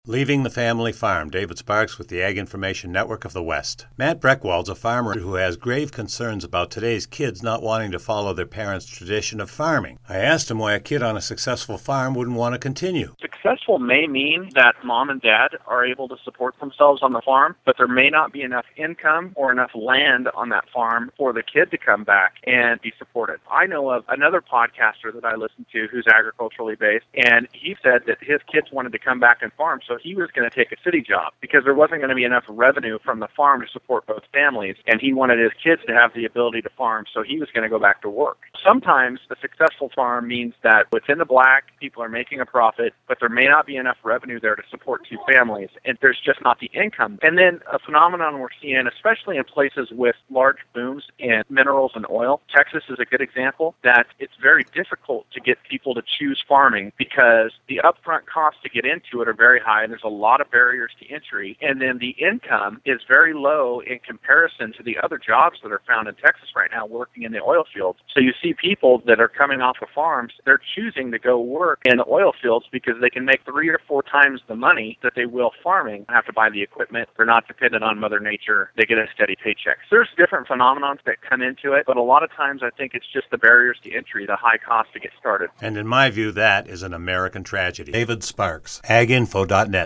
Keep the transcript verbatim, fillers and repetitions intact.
Leaving the Family Farm, David Sparks with the Ag Information Network of the West. Matt Breckwald's a farmer who has grave concerns about today's kids not wanting to follow their parents' tradition of farming. I asked him why a kid on a successful farm wouldn't want to continue. Successful may mean that mom and dad are able to support themselves on the farm, but there may not be enough income or enough land on that farm for the kid to come back and be supported. I know of another podcaster that I listen to who's agriculturally based, and he said that his kids wanted to come back and farm, so he was going to take a city job because there wasn't going to be enough revenue from the farm to support both families, and he wanted his kids to have the ability to farm, so he was going to go back to work. Sometimes a successful farm means that within the black, people are making a profit, but there may not be enough revenue there to support two families, and there's just not the income. And then a phenomenon we're seeing, especially in places with large booms in minerals and oil, Texas is a good example, that it's very difficult to get people to choose farming because the upfront costs to get into it are very high, and there's a lot of barriers to entry, and then the income is very low in comparison to the other jobs that are found in Texas right now working in the oil fields. So you see people that are coming off of farms, they're choosing to go work in the oil fields because they can make three or four times the money that they will farming. They have to buy the equipment. They're not dependent on Mother Nature. They get a steady paycheck. So there's different phenomena that come into it, but a lot of times I think it's just the barriers to entry, the high cost to get started. And in my view, that is an American tragedy. David Sparks, ag info dot net.